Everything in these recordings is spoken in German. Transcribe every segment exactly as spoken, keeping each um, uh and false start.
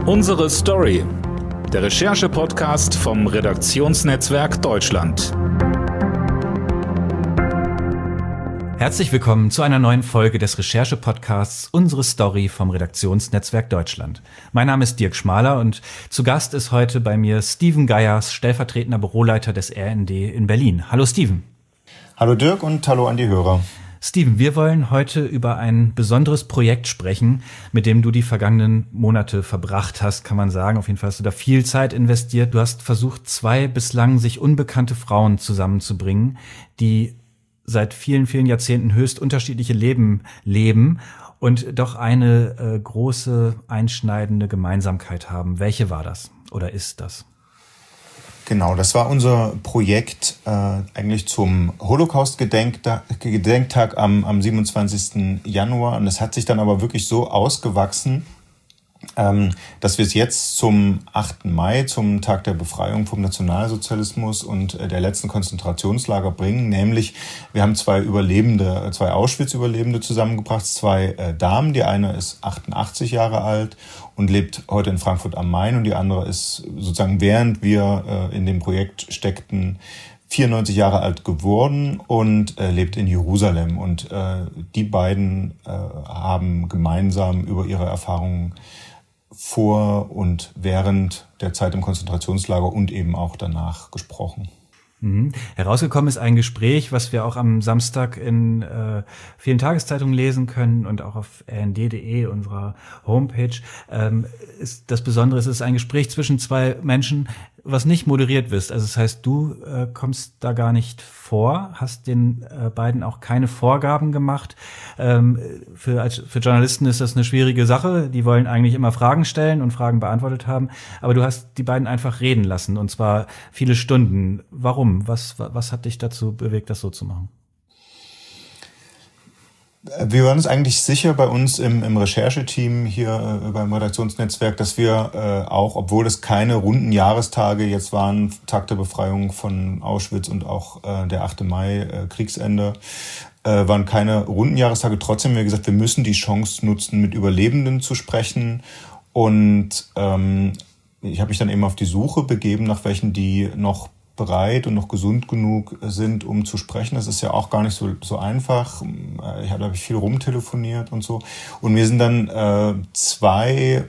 Unsere Story, der Recherche-Podcast vom Redaktionsnetzwerk Deutschland. Herzlich willkommen zu einer neuen Folge des Recherche-Podcasts Unsere Story vom Redaktionsnetzwerk Deutschland. Mein Name ist Dirk Schmaler und zu Gast ist heute bei mir Steven Geiers, stellvertretender Büroleiter des R N D in Berlin. Hallo Steven. Hallo Dirk und hallo an die Hörer. Steven, wir wollen heute über ein besonderes Projekt sprechen, mit dem du die vergangenen Monate verbracht hast, kann man sagen. Auf jeden Fall hast du da viel Zeit investiert. Du hast versucht, zwei bislang sich unbekannte Frauen zusammenzubringen, die seit vielen, vielen Jahrzehnten höchst unterschiedliche Leben leben und doch eine äh, große, einschneidende Gemeinsamkeit haben. Welche war das oder ist das? Genau, das war unser Projekt äh, eigentlich zum Holocaust-Gedenktag Gedenktag am, am siebenundzwanzigsten Januar. Und es hat sich dann aber wirklich so ausgewachsen, ähm, dass wir es jetzt zum achten Mai, zum Tag der Befreiung vom Nationalsozialismus und äh, der letzten Konzentrationslager bringen. Nämlich, wir haben zwei Überlebende, zwei Auschwitz-Überlebende zusammengebracht, zwei äh, Damen. Die eine ist achtundachtzig Jahre alt und lebt heute in Frankfurt am Main und die andere ist sozusagen, während wir äh, in dem Projekt steckten, vierundneunzig Jahre alt geworden und äh, lebt in Jerusalem. Und äh, die beiden äh, haben gemeinsam über ihre Erfahrungen vor und während der Zeit im Konzentrationslager und eben auch danach gesprochen. Mhm. Herausgekommen ist ein Gespräch, was wir auch am Samstag in äh, vielen Tageszeitungen lesen können und auch auf r n d punkt d e, unserer Homepage. Ähm, ist, das Besondere ist, es ist ein Gespräch zwischen zwei Menschen, was nicht moderiert wird. Also das heißt, du äh, kommst da gar nicht vor, hast den äh, beiden auch keine Vorgaben gemacht. Ähm, für, als, für Journalisten ist das eine schwierige Sache. Die wollen eigentlich immer Fragen stellen und Fragen beantwortet haben. Aber du hast die beiden einfach reden lassen, und zwar viele Stunden. Warum? Was, was hat dich dazu bewegt, das so zu machen? Wir waren uns eigentlich sicher bei uns im, im Rechercheteam hier äh, beim Redaktionsnetzwerk, dass wir äh, auch, obwohl es keine runden Jahrestage jetzt waren, Tag der Befreiung von Auschwitz und auch äh, der achte Mai, äh, Kriegsende, äh, waren keine runden Jahrestage. Trotzdem haben wir gesagt, wir müssen die Chance nutzen, mit Überlebenden zu sprechen. Und ähm, ich habe mich dann eben auf die Suche begeben, nach welchen, die noch bereit und noch gesund genug sind, um zu sprechen. Das ist ja auch gar nicht so so einfach. Ich habe, habe ich viel rumtelefoniert und so. Und mir sind dann äh, zwei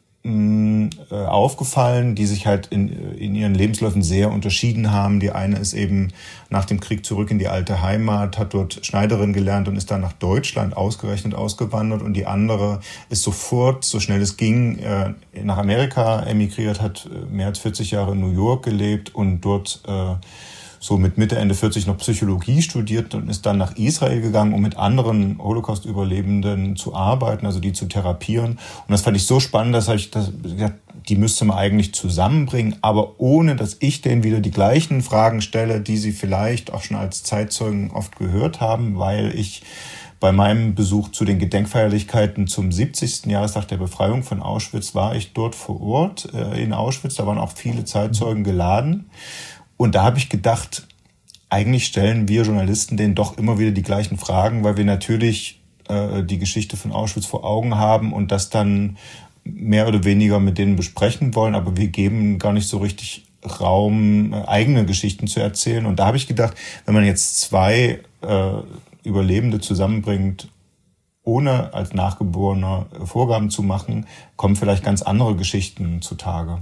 mh, äh, aufgefallen, die sich halt in, in ihren Lebensläufen sehr unterschieden haben. Die eine ist eben nach dem Krieg zurück in die alte Heimat, hat dort Schneiderin gelernt und ist dann nach Deutschland ausgerechnet ausgewandert. Und die andere ist sofort, so schnell es ging, äh, nach Amerika emigriert, hat mehr als vierzig Jahre in New York gelebt und dort äh, so mit Mitte, Ende vierzig noch Psychologie studiert und ist dann nach Israel gegangen, um mit anderen Holocaust-Überlebenden zu arbeiten, also die zu therapieren. Und das fand ich so spannend, dass ich das, die müsste man eigentlich zusammenbringen, aber ohne, dass ich denen wieder die gleichen Fragen stelle, die sie vielleicht auch schon als Zeitzeugen oft gehört haben, weil ich bei meinem Besuch zu den Gedenkfeierlichkeiten zum siebzigsten Jahrestag der Befreiung von Auschwitz war ich dort vor Ort äh, in Auschwitz. Da waren auch viele Zeitzeugen geladen. Und da habe ich gedacht, eigentlich stellen wir Journalisten denen doch immer wieder die gleichen Fragen, weil wir natürlich äh, die Geschichte von Auschwitz vor Augen haben und das dann mehr oder weniger mit denen besprechen wollen. Aber wir geben gar nicht so richtig Raum, äh, eigene Geschichten zu erzählen. Und da habe ich gedacht, wenn man jetzt zwei äh, Überlebende zusammenbringt, ohne als Nachgeborener Vorgaben zu machen, kommen vielleicht ganz andere Geschichten zutage.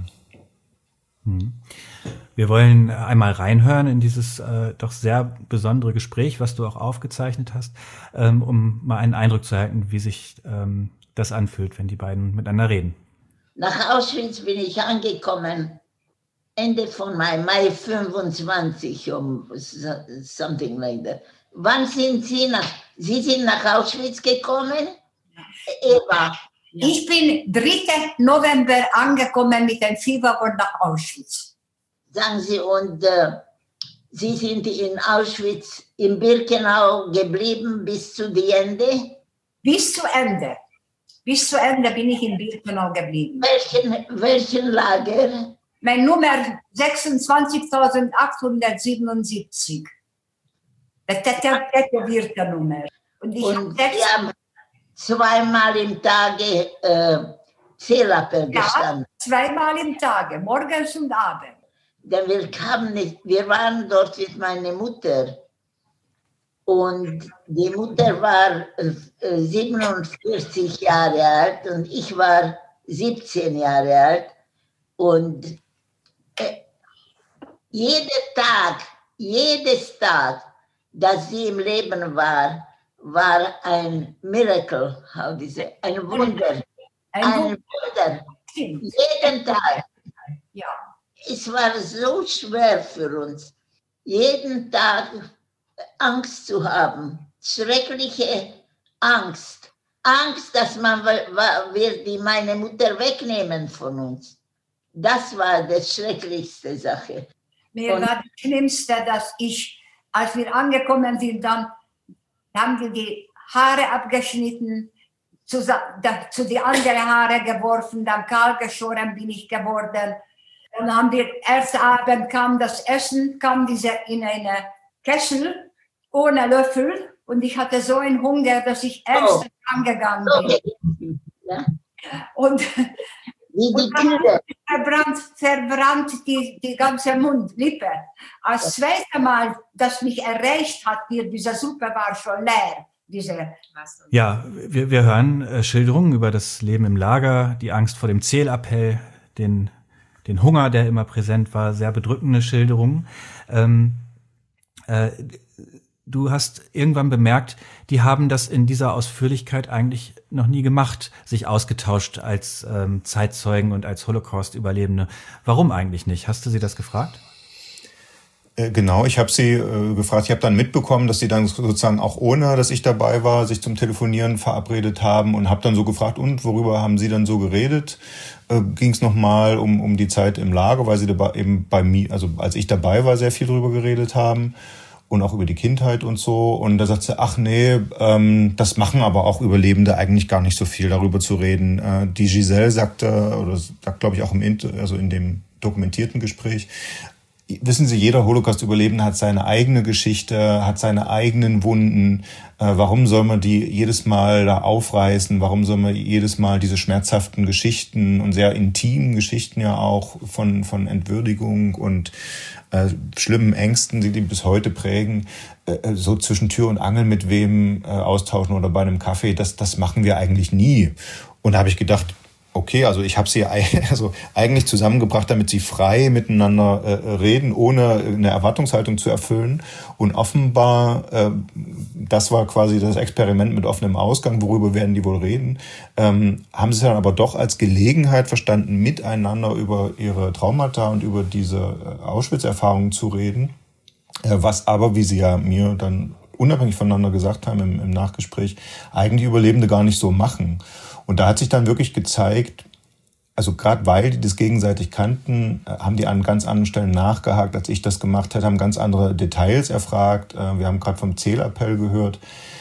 Hm. Wir wollen einmal reinhören in dieses äh, doch sehr besondere Gespräch, was du auch aufgezeichnet hast, ähm, um mal einen Eindruck zu erhalten, wie sich ähm, das anfühlt, wenn die beiden miteinander reden. Nach Auschwitz bin ich angekommen, Ende von Mai, Mai fünfundzwanzig, um something like that. Wann sind Sie nach, Sie sind nach Auschwitz gekommen? Eva. Ja. Ich bin dritten November angekommen mit dem Viehwaggon nach Auschwitz. Sagen Sie, und äh, Sie sind in Auschwitz, in Birkenau geblieben bis zu die Ende? Bis zu Ende. Bis zu Ende bin ich in Birkenau geblieben. Welchen, welchen Lager? Mein Nummer sechsundzwanzigtausendachthundertsiebenundsiebzig. Das tätowierte Nummer. Und ich und Sie haben zweimal im Tage äh, Seelappel gestanden? Ja, zweimal im Tage, morgens und abends. Denn wir kamen nicht, wir waren dort mit meiner Mutter. Und die Mutter war äh, siebenundvierzig Jahre alt und ich war siebzehn Jahre alt. Und äh, jeden Tag, jedes Tag, dass sie im Leben war, war ein Miracle, how do you say, ein Wunder. Ein Ein Wunder. Wunder. Jeden Tag. Ja. Es war so schwer für uns, jeden Tag Angst zu haben, schreckliche Angst. Angst, dass man wird die meine Mutter wegnehmen von uns. Das war die schrecklichste Sache. Mir Und war das Schlimmste, dass ich, als wir angekommen sind, dann haben wir die Haare abgeschnitten, zu, da, zu die anderen Haare geworfen, dann kahl geschoren bin ich geworden. Dann haben wir, ersten Abend kam das Essen, kam diese in eine Kessel ohne Löffel und ich hatte so einen Hunger, dass ich erst angegangen bin. Ja. Und, wie die und dann Kühe. verbrannt, verbrannt die, die ganze Mundlippe. Als zweite Mal, das mich erreicht hat, hier, diese Suppe war schon leer. Diese Ja, wir, wir hören äh, Schilderungen über das Leben im Lager, die Angst vor dem Zählappell, den, den Hunger, der immer präsent war, sehr bedrückende Schilderungen. Ähm, äh, du hast irgendwann bemerkt, die haben das in dieser Ausführlichkeit eigentlich noch nie gemacht, sich ausgetauscht als ähm, Zeitzeugen und als Holocaust-Überlebende. Warum eigentlich nicht? Hast du sie das gefragt? Genau, ich habe sie äh, gefragt. Ich habe dann mitbekommen, dass sie dann sozusagen auch ohne, dass ich dabei war, sich zum Telefonieren verabredet haben und habe dann so gefragt, und worüber haben sie dann so geredet? Äh, Ging es nochmal um um die Zeit im Lager, weil sie dabei eben bei mir, also als ich dabei war, sehr viel drüber geredet haben und auch über die Kindheit und so. Und da sagt sie, ach nee, ähm, das machen aber auch Überlebende eigentlich gar nicht so viel, darüber zu reden. Äh, die Giselle sagte, oder sagt, glaube ich, auch im Inter, also in dem dokumentierten Gespräch, wissen Sie, jeder Holocaust-Überlebende hat seine eigene Geschichte, hat seine eigenen Wunden. Äh, warum soll man die jedes Mal da aufreißen? Warum soll man jedes Mal diese schmerzhaften Geschichten und sehr intimen Geschichten ja auch von von Entwürdigung und äh, schlimmen Ängsten, die die bis heute prägen, äh, so zwischen Tür und Angel mit wem äh, austauschen oder bei einem Kaffee? Das das machen wir eigentlich nie. Und da habe ich gedacht, okay, also ich habe sie also eigentlich zusammengebracht, damit sie frei miteinander äh, reden, ohne eine Erwartungshaltung zu erfüllen. Und offenbar, äh, das war quasi das Experiment mit offenem Ausgang, worüber werden die wohl reden, ähm, haben sie dann aber doch als Gelegenheit verstanden, miteinander über ihre Traumata und über diese äh, Auschwitz-Erfahrungen zu reden. Äh, was aber, wie sie ja mir dann unabhängig voneinander gesagt haben im, im Nachgespräch, eigentlich Überlebende gar nicht so machen. Und da hat sich dann wirklich gezeigt, also gerade weil die das gegenseitig kannten, haben die an ganz anderen Stellen nachgehakt, als ich das gemacht hätte, haben ganz andere Details erfragt. Wir haben gerade vom Zählappell gehört.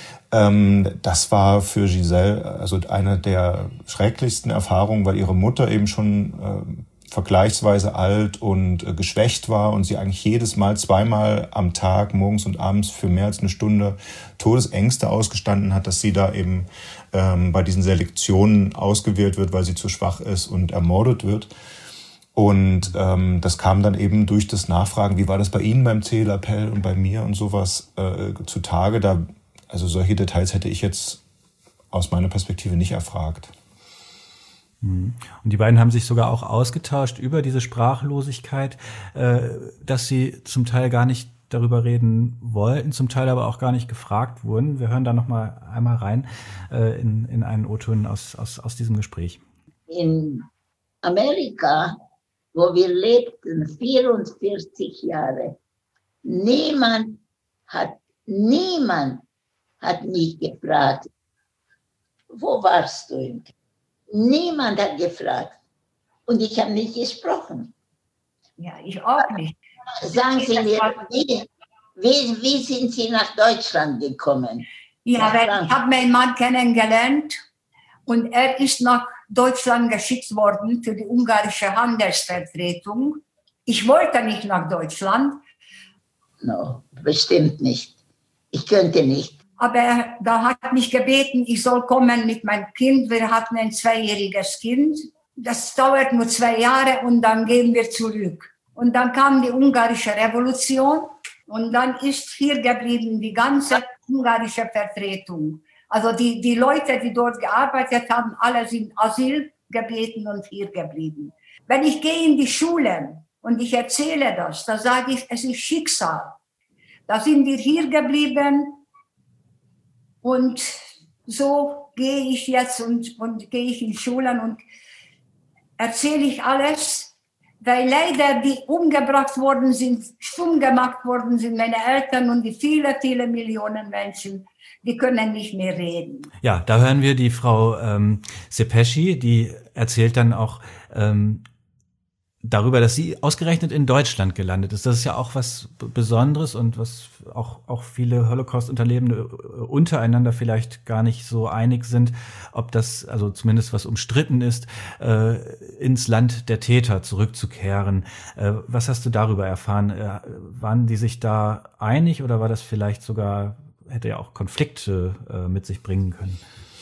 Das war für Giselle also eine der schrecklichsten Erfahrungen, weil ihre Mutter eben schon vergleichsweise alt und äh, geschwächt war und sie eigentlich jedes Mal zweimal am Tag, morgens und abends für mehr als eine Stunde Todesängste ausgestanden hat, dass sie da eben ähm, bei diesen Selektionen ausgewählt wird, weil sie zu schwach ist und ermordet wird. Und ähm, das kam dann eben durch das Nachfragen, wie war das bei Ihnen beim Zählappell und bei mir und sowas äh, zutage. Da, also solche Details hätte ich jetzt aus meiner Perspektive nicht erfragt. Und die beiden haben sich sogar auch ausgetauscht über diese Sprachlosigkeit, äh, dass sie zum Teil gar nicht darüber reden wollten, zum Teil aber auch gar nicht gefragt wurden. Wir hören da noch mal einmal rein äh, in, in einen O-Ton aus, aus, aus diesem Gespräch. In Amerika, wo wir lebten, vierundvierzig Jahre, niemand hat, niemand hat mich gefragt, wo warst du im Krieg? Niemand hat gefragt. Und ich habe nicht gesprochen. Ja, ich auch nicht. Sagen Sie mir, wie, wie, wie sind Sie nach Deutschland gekommen? Ja, weil ich habe meinen Mann kennengelernt und er ist nach Deutschland geschickt worden für die ungarische Handelsvertretung. Ich wollte nicht nach Deutschland. No, bestimmt nicht. Ich könnte nicht. Aber da hat mich gebeten, ich soll kommen mit meinem Kind. Wir hatten ein zweijähriges Kind. Das dauert nur zwei Jahre und dann gehen wir zurück. Und dann kam die ungarische Revolution und dann ist hier geblieben die ganze ungarische Vertretung. Also die, die Leute, die dort gearbeitet haben, alle sind Asyl gebeten und hier geblieben. Wenn ich gehe in die Schulen und ich erzähle das, da sage ich, es ist Schicksal. Da sind wir hier geblieben und so gehe ich jetzt und, und gehe ich in Schulen und erzähle ich alles, weil leider die umgebracht worden sind, stumm gemacht worden sind, meine Eltern und die viele, viele Millionen Menschen, die können nicht mehr reden. Ja, da hören wir die Frau ähm, Szepesy, die erzählt dann auch ähm, darüber, dass sie ausgerechnet in Deutschland gelandet ist. Das ist ja auch was Besonderes und was auch, auch viele Holocaust-Unterlebende untereinander vielleicht gar nicht so einig sind, ob das, also zumindest was umstritten ist, äh, ins Land der Täter zurückzukehren. Äh, was hast du darüber erfahren? Äh, waren die sich da einig oder war das vielleicht sogar, hätte ja auch Konflikte äh, mit sich bringen können?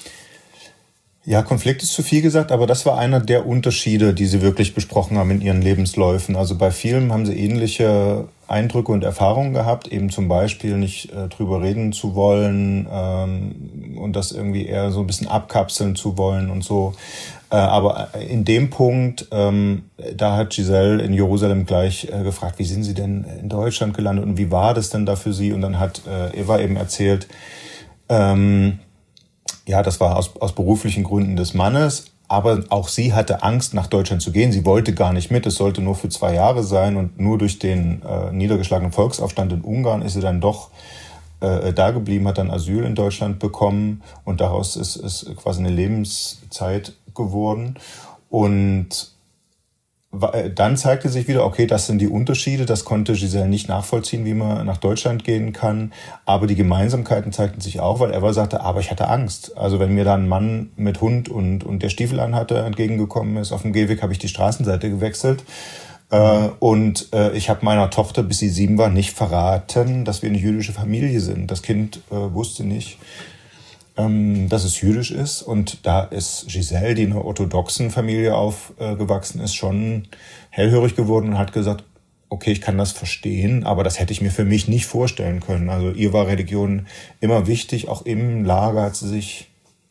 Ja, Konflikt ist zu viel gesagt, aber das war einer der Unterschiede, die sie wirklich besprochen haben in ihren Lebensläufen. Also bei vielen haben sie ähnliche Eindrücke und Erfahrungen gehabt, eben zum Beispiel nicht äh, drüber reden zu wollen ähm, und das irgendwie eher so ein bisschen abkapseln zu wollen und so. Äh, aber in dem Punkt, ähm, da hat Giselle in Jerusalem gleich äh, gefragt, wie sind Sie denn in Deutschland gelandet und wie war das denn da für Sie? Und dann hat äh, Eva eben erzählt, ähm, ja, das war aus, aus beruflichen Gründen des Mannes, aber auch sie hatte Angst, nach Deutschland zu gehen. Sie wollte gar nicht mit, es sollte nur für zwei Jahre sein und nur durch den äh, niedergeschlagenen Volksaufstand in Ungarn ist sie dann doch äh, da geblieben, hat dann Asyl in Deutschland bekommen und daraus ist, ist quasi eine Lebenszeit geworden. Und dann zeigte sich wieder, okay, das sind die Unterschiede, das konnte Giselle nicht nachvollziehen, wie man nach Deutschland gehen kann, aber die Gemeinsamkeiten zeigten sich auch, weil Eva sagte, aber ich hatte Angst. Also wenn mir da ein Mann mit Hund und, und der Stiefel anhatte entgegengekommen ist, auf dem Gehweg habe ich die Straßenseite gewechselt mhm. äh, und äh, ich habe meiner Tochter, bis sie sieben war, nicht verraten, dass wir eine jüdische Familie sind. Das Kind äh, wusste nicht, dass es jüdisch ist und da ist Giselle, die in einer orthodoxen Familie aufgewachsen ist, schon hellhörig geworden und hat gesagt, okay, ich kann das verstehen, aber das hätte ich mir für mich nicht vorstellen können. Also ihr war Religion immer wichtig, auch im Lager hat sie sich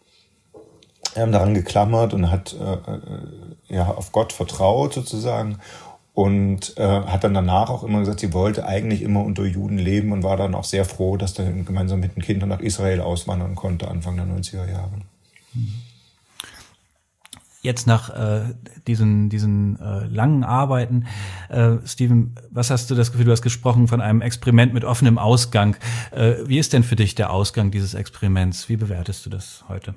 daran geklammert und hat äh, ja auf Gott vertraut sozusagen. Und äh, hat dann danach auch immer gesagt, sie wollte eigentlich immer unter Juden leben und war dann auch sehr froh, dass dann gemeinsam mit den Kindern nach Israel auswandern konnte, Anfang der neunziger Jahre. Jetzt nach äh, diesen diesen äh, langen Arbeiten, äh, Steven, was hast du das Gefühl, du hast gesprochen von einem Experiment mit offenem Ausgang. Äh, wie ist denn für dich der Ausgang dieses Experiments? Wie bewertest du das heute?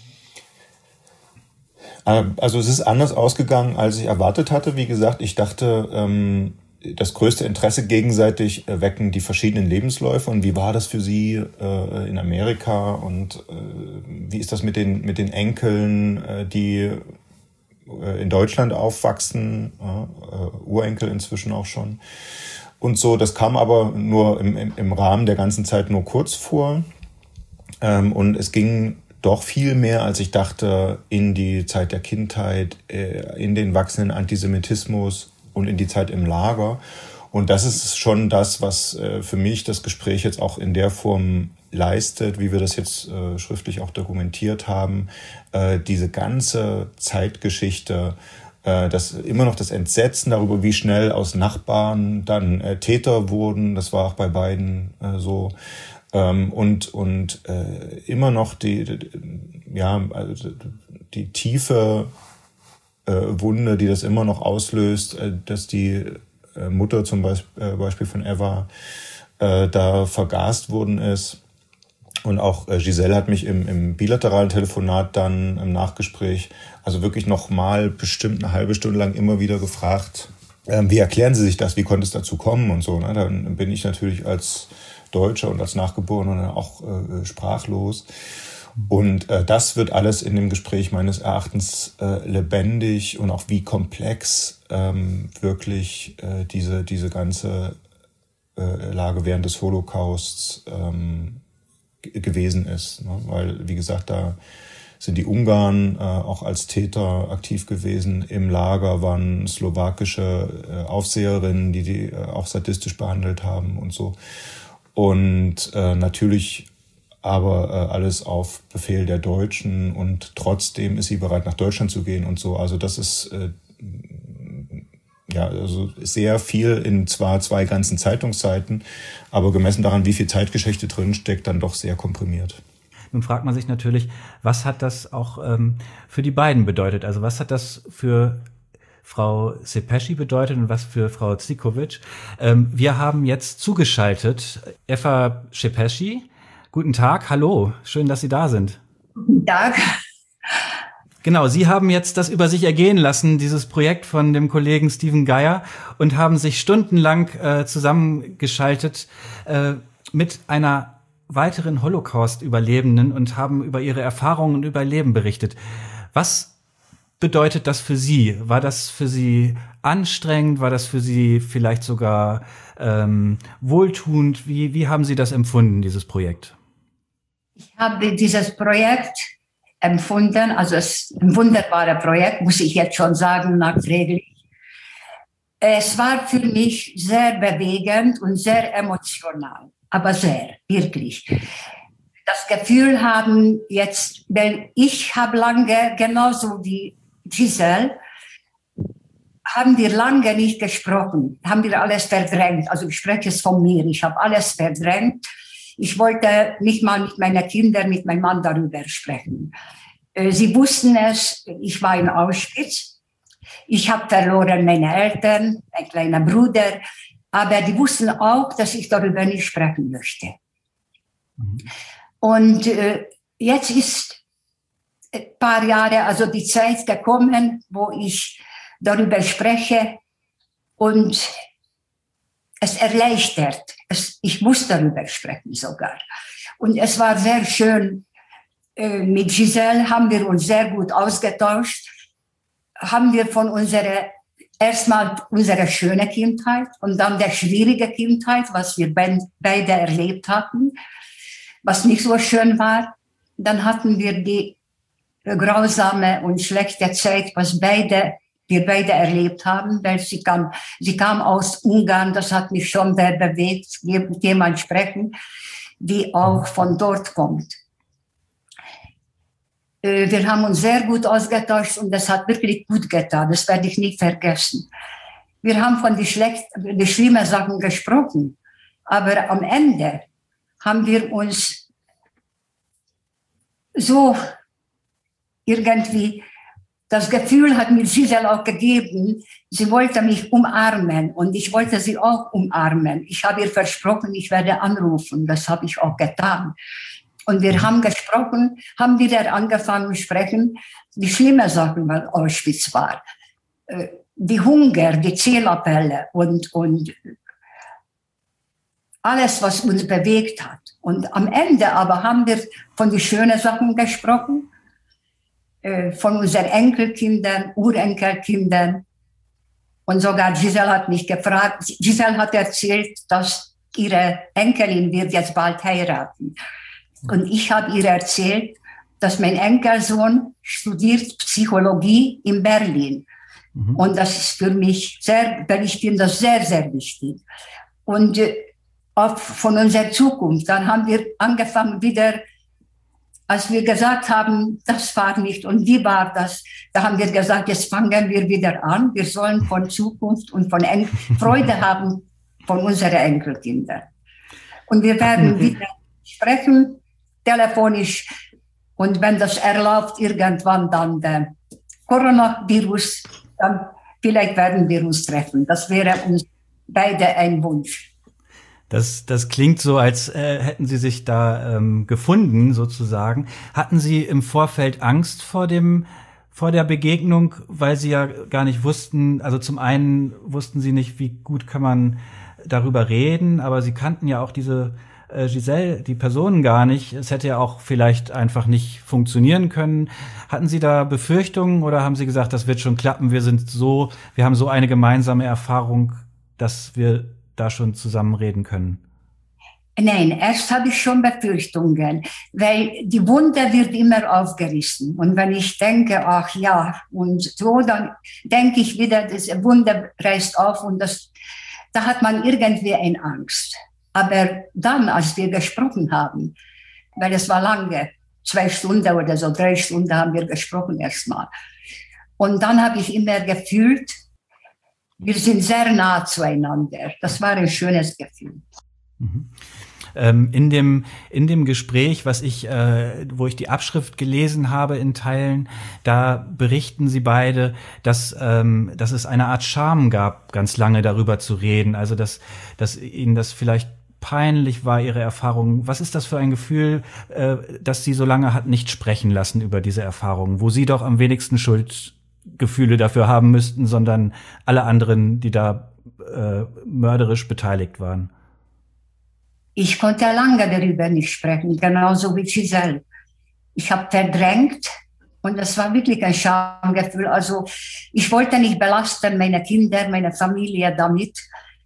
Also es ist anders ausgegangen, als ich erwartet hatte. Wie gesagt, ich dachte, ähm, das größte Interesse gegenseitig wecken die verschiedenen Lebensläufe. Und wie war das für Sie äh, in Amerika? Und äh, wie ist das mit den mit den Enkeln, äh, die äh, in Deutschland aufwachsen? Äh, Urenkel inzwischen auch schon. Und so, das kam aber nur im, im, im Rahmen der ganzen Zeit nur kurz vor. Ähm, und es ging doch viel mehr, als ich dachte, in die Zeit der Kindheit, in den wachsenden Antisemitismus und in die Zeit im Lager. Und das ist schon das, was für mich das Gespräch jetzt auch in der Form leistet, wie wir das jetzt schriftlich auch dokumentiert haben. Diese ganze Zeitgeschichte, das immer noch das Entsetzen darüber, wie schnell aus Nachbarn dann Täter wurden, das war auch bei beiden so. Und, und äh, immer noch die, die, ja, also die tiefe äh, Wunde, die das immer noch auslöst, äh, dass die äh, Mutter zum Beispiel, äh, Beispiel von Eva äh, da vergast worden ist. Und auch äh, Giselle hat mich im, im bilateralen Telefonat dann im Nachgespräch, also wirklich noch mal bestimmt eine halbe Stunde lang immer wieder gefragt, äh, wie erklären Sie sich das, wie konnte es dazu kommen und so. Ne? Dann bin ich natürlich als Deutscher und als Nachgeborener auch äh, sprachlos. Und äh, das wird alles in dem Gespräch meines Erachtens äh, lebendig und auch wie komplex ähm, wirklich äh, diese, diese ganze äh, Lage während des Holocausts ähm, g- gewesen ist. Ne? Weil, wie gesagt, da sind die Ungarn äh, auch als Täter aktiv gewesen. Im Lager waren slowakische äh, Aufseherinnen, die die äh, auch sadistisch behandelt haben und so. Und äh, natürlich aber äh, alles auf Befehl der Deutschen, und trotzdem ist sie bereit, nach Deutschland zu gehen und so. Also das ist äh, ja also sehr viel in zwar zwei ganzen Zeitungsseiten, aber gemessen daran, wie viel Zeitgeschichte drinsteckt, dann doch sehr komprimiert. Nun fragt man sich natürlich, was hat das auch ähm, für die beiden bedeutet? Also was hat das für Frau Szepesy bedeutet und was für Frau Zikovic? Ähm, wir haben jetzt zugeschaltet Eva Szepesy. Guten Tag, hallo, schön, dass Sie da sind. Guten Tag. Genau, Sie haben jetzt das über sich ergehen lassen, dieses Projekt von dem Kollegen Steven Geier, und haben sich stundenlang äh, zusammengeschaltet äh, mit einer weiteren Holocaust-Überlebenden und haben über ihre Erfahrungen und Überleben berichtet. Was bedeutet das für Sie? War das für Sie anstrengend? War das für Sie vielleicht sogar ähm, wohltuend? Wie, wie haben Sie das empfunden, dieses Projekt? Ich habe dieses Projekt empfunden, also es ist ein wunderbares Projekt, muss ich jetzt schon sagen, nachträglich. Es war für mich sehr bewegend und sehr emotional, aber sehr, wirklich. Das Gefühl haben jetzt, weil ich habe lange, genauso wie Giselle, haben wir lange nicht gesprochen, haben wir alles verdrängt. Also ich spreche es von mir, ich habe alles verdrängt. Ich wollte nicht mal mit meinen Kindern, mit meinem Mann darüber sprechen. Sie wussten es, ich war in Auschwitz. Ich habe verloren meine Eltern, ein kleiner Bruder. Aber die wussten auch, dass ich darüber nicht sprechen möchte. Mhm. Und äh, jetzt ist ein paar Jahre, also die Zeit gekommen, wo ich darüber spreche, und es erleichtert. Es, ich muss darüber sprechen sogar. Und es war sehr schön. Äh, mit Giselle haben wir uns sehr gut ausgetauscht. Haben wir von unserer, erstmal unsere schöne Kindheit und dann der schwierige Kindheit, was wir beide erlebt hatten, was nicht so schön war. Dann hatten wir die grausame und schlechte Zeit, was beide wir beide erlebt haben, weil sie kam, sie kam aus Ungarn, das hat mich schon sehr bewegt, mit jemand sprechen, die auch von dort kommt. Wir haben uns sehr gut ausgetauscht und das hat wirklich gut getan, das werde ich nicht vergessen. Wir haben von den schlechten, die schlimmen Sachen gesprochen, aber am Ende haben wir uns so irgendwie, das Gefühl hat mir Giselle auch gegeben, sie wollte mich umarmen und ich wollte sie auch umarmen. Ich habe ihr versprochen, ich werde anrufen, das habe ich auch getan. Und wir haben gesprochen, haben wieder angefangen zu sprechen, die schlimmen Sachen, weil Auschwitz war. Die Hunger, die Zählappelle und, und alles, was uns bewegt hat. Und am Ende aber haben wir von den schönen Sachen gesprochen, von unseren Enkelkindern, Urenkelkindern. Und sogar Giselle hat mich gefragt, Giselle hat erzählt, dass ihre Enkelin wird jetzt bald heiraten. Und ich habe ihr erzählt, dass mein Enkelsohn studiert Psychologie in Berlin. Mhm. Und das ist für mich sehr, weil ich finde das sehr, sehr wichtig. Und äh, auch von unserer Zukunft, dann haben wir angefangen wieder, als wir gesagt haben, das war nicht und wie war das, da haben wir gesagt, jetzt fangen wir wieder an. Wir sollen von Zukunft und von en- Freude haben von unseren Enkelkindern. Und wir werden wieder sprechen, telefonisch, und wenn das erlaubt, irgendwann dann der Coronavirus, dann vielleicht werden wir uns treffen. Das wäre uns beide ein Wunsch. Das, das klingt so, als äh, hätten Sie sich da ähm, gefunden, sozusagen. Hatten Sie im Vorfeld Angst vor dem, vor der Begegnung, weil Sie ja gar nicht wussten, also zum einen wussten Sie nicht, wie gut kann man darüber reden, aber Sie kannten ja auch diese äh, Giselle, die Personen gar nicht. Es hätte ja auch vielleicht einfach nicht funktionieren können. Hatten Sie da Befürchtungen oder haben Sie gesagt, das wird schon klappen, wir sind so, wir haben so eine gemeinsame Erfahrung, dass wir da schon zusammen reden können? Nein, erst habe ich schon Befürchtungen, weil die Wunde wird immer aufgerissen. Und wenn ich denke, ach ja, und so, dann denke ich wieder, das Wunde reißt auf und das, da hat man irgendwie eine Angst. Aber dann, als wir gesprochen haben, weil es war lange, zwei Stunden oder so, drei Stunden haben wir gesprochen erstmal. Und dann habe ich immer gefühlt, wir sind sehr nah zueinander. Das war ein schönes Gefühl. Mhm. Ähm, in dem in dem Gespräch, was ich, äh, wo ich die Abschrift gelesen habe in Teilen, da berichten Sie beide, dass ähm, dass es eine Art Scham gab, ganz lange darüber zu reden. Also dass dass Ihnen das vielleicht peinlich war, Ihre Erfahrung. Was ist das für ein Gefühl, äh, dass Sie so lange hat nicht sprechen lassen über diese Erfahrungen, wo Sie doch am wenigsten Schuldgefühle dafür haben müssten, sondern alle anderen, die da äh, mörderisch beteiligt waren? Ich konnte lange darüber nicht sprechen, genauso wie Giselle. Ich habe verdrängt und das war wirklich ein Schamgefühl. Also ich wollte nicht belasten, meine Kinder, meine Familie damit,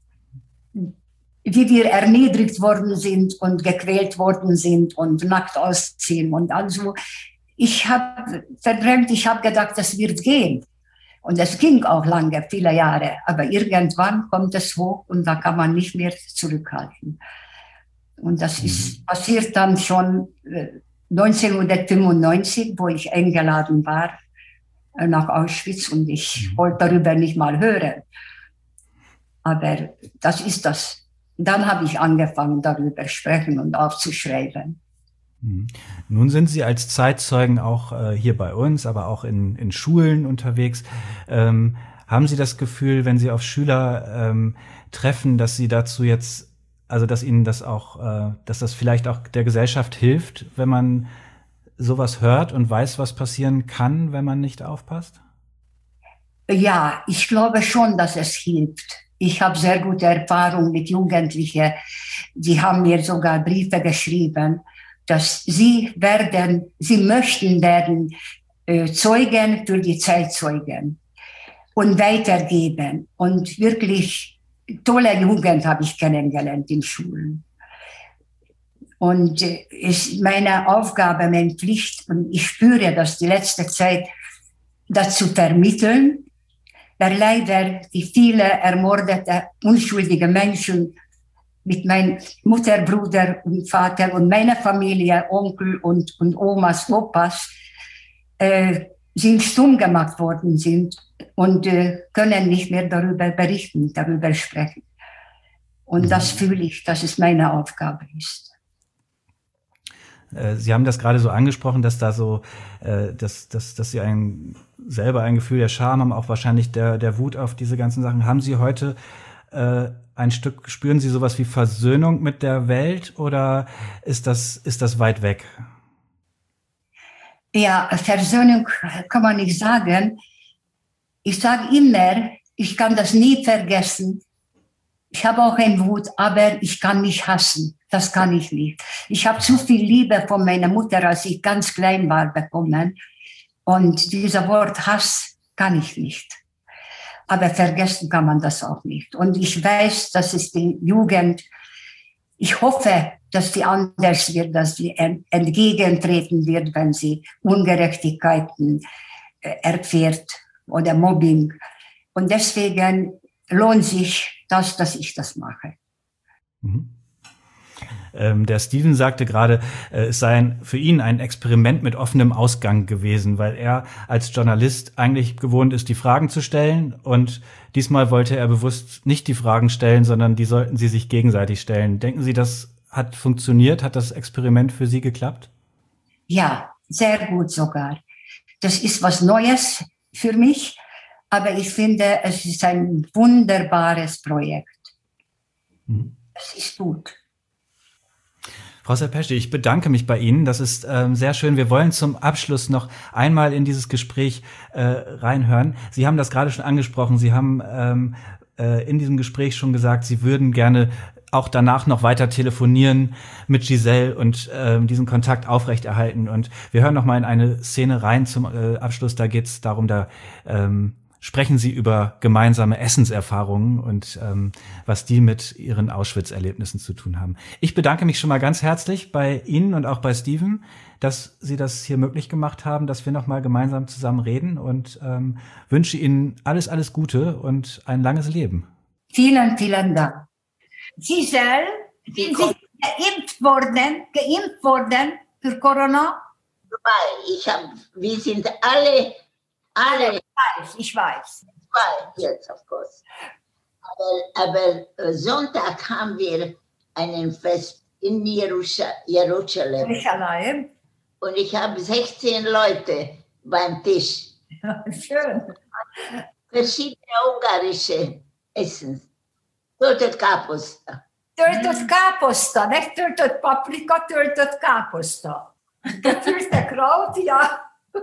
wie wir erniedrigt worden sind und gequält worden sind und nackt ausziehen. Und also ich habe verdrängt, ich habe gedacht, das wird gehen. Und es ging auch lange, viele Jahre. Aber irgendwann kommt es hoch und da kann man nicht mehr zurückhalten. Und das ist passiert dann schon neunzehnhundertfünfundneunzig, wo ich eingeladen war nach Auschwitz und ich wollte darüber nicht mal hören. Aber das ist das. Dann habe ich angefangen, darüber zu sprechen und aufzuschreiben. Nun sind Sie als Zeitzeugen auch äh, hier bei uns, aber auch in, in Schulen unterwegs. Ähm, haben Sie das Gefühl, wenn Sie auf Schüler ähm, treffen, dass Sie dazu jetzt Also, dass Ihnen das auch, äh, dass das vielleicht auch der Gesellschaft hilft, wenn man sowas hört und weiß, was passieren kann, wenn man nicht aufpasst? Ja, ich glaube schon, dass es hilft. Ich habe sehr gute Erfahrungen mit Jugendlichen. Die haben mir sogar Briefe geschrieben, dass sie werden, sie möchten werden äh, Zeugen für die Zeitzeugen und weitergeben und wirklich tolle Jugend habe ich kennengelernt in Schulen. Und es ist meine Aufgabe, meine Pflicht, und ich spüre das die letzte Zeit, das zu vermitteln, weil leider die viele ermordete, unschuldige Menschen mit meinem Mutter, Bruder und Vater und meiner Familie, Onkel und, und Omas, Opas, äh, sind stumm gemacht worden sind und äh, können nicht mehr darüber berichten, darüber sprechen. Und das fühle ich, dass es meine Aufgabe ist. Sie haben das gerade so angesprochen, dass da so, äh, dass, dass, dass Sie ein, selber ein Gefühl der Scham haben, auch wahrscheinlich der, der Wut auf diese ganzen Sachen. Haben Sie heute äh, ein Stück, spüren Sie sowas wie Versöhnung mit der Welt oder ist das, ist das weit weg? Ja, Versöhnung kann man nicht sagen. Ich sage immer, ich kann das nie vergessen. Ich habe auch eine Wut, aber ich kann nicht hassen. Das kann ich nicht. Ich habe zu viel Liebe von meiner Mutter, als ich ganz klein war, bekommen. Und dieses Wort Hass kann ich nicht. Aber vergessen kann man das auch nicht. Und ich weiß, dass es die Jugend, ich hoffe, dass die anders wird, dass sie entgegentreten wird, wenn sie Ungerechtigkeiten erfährt oder Mobbing. Und deswegen lohnt sich das, dass ich das mache. Mhm. Ähm, der Steven sagte gerade, äh, es sei ein, für ihn ein Experiment mit offenem Ausgang gewesen, weil er als Journalist eigentlich gewohnt ist, die Fragen zu stellen. Und diesmal wollte er bewusst nicht die Fragen stellen, sondern die sollten sie sich gegenseitig stellen. Denken Sie, das hat funktioniert? Hat das Experiment für Sie geklappt? Ja, sehr gut sogar. Das ist was Neues für mich, aber ich finde, es ist ein wunderbares Projekt. Mhm. Es ist gut. Frau Serpeschi, ich bedanke mich bei Ihnen. Das ist ähm, sehr schön. Wir wollen zum Abschluss noch einmal in dieses Gespräch äh, reinhören. Sie haben das gerade schon angesprochen. Sie haben ähm, äh, in diesem Gespräch schon gesagt, Sie würden gerne auch danach noch weiter telefonieren mit Giselle und ähm, diesen Kontakt aufrechterhalten. Und wir hören noch mal in eine Szene rein zum äh, Abschluss. Da geht es darum, da ähm, sprechen Sie über gemeinsame Essenserfahrungen und ähm, was die mit Ihren Auschwitz-Erlebnissen zu tun haben. Ich bedanke mich schon mal ganz herzlich bei Ihnen und auch bei Steven, dass Sie das hier möglich gemacht haben, dass wir noch mal gemeinsam zusammen reden und ähm, wünsche Ihnen alles, alles Gute und ein langes Leben. Vielen, vielen Dank. Giselle, sind Sie geimpft worden, geimpft worden für Corona? Ich hab, wir sind alle, alle. Ich weiß, ich weiß. Zwei, jetzt, of course. Aber, aber Sonntag haben wir einen Fest in Jerusha- Jerusalem. Jerusalem. Und ich habe sechzehn Leute beim Tisch. Schön. Verschiedene ungarische Essen. Töltött Kapusta. Töltött Kapusta, nicht töltött Paprika, töltött Kapusta. Gefüllte Kraut, ja.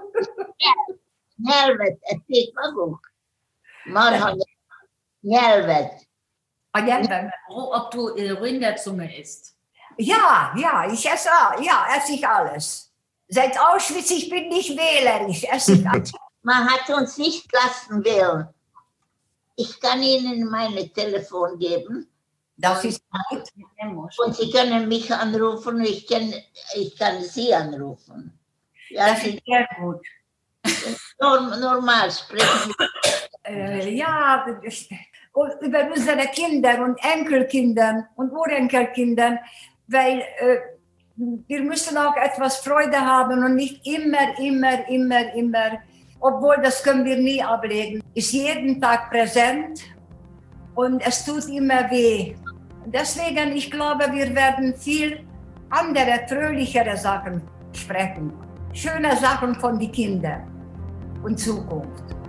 Nyelvet ették maguk? Marha nyelvet. A nyelven. Ob du in der Zunge isst. Ja, ja, ich esse, ja, esse ich alles. Seit Auschwitz, ich bin nicht wählerisch, esse ich alles. Man hat uns nicht lassen wählen. Ich kann Ihnen mein Telefon geben. Das ist gut. Und Sie können mich anrufen, ich kann, ich kann Sie anrufen. Ja, Das ist sehr gut. norm, normal sprechen. Äh, ja, und über unsere Kinder und Enkelkinder und Urenkelkinder, weil äh, wir müssen auch etwas Freude haben und nicht immer, immer, immer, immer, obwohl das können wir nie ablegen, ist jeden Tag präsent und es tut immer weh. Deswegen, ich glaube, wir werden viel andere, fröhlichere Sachen sprechen. Schöne Sachen von den Kindern und Zukunft.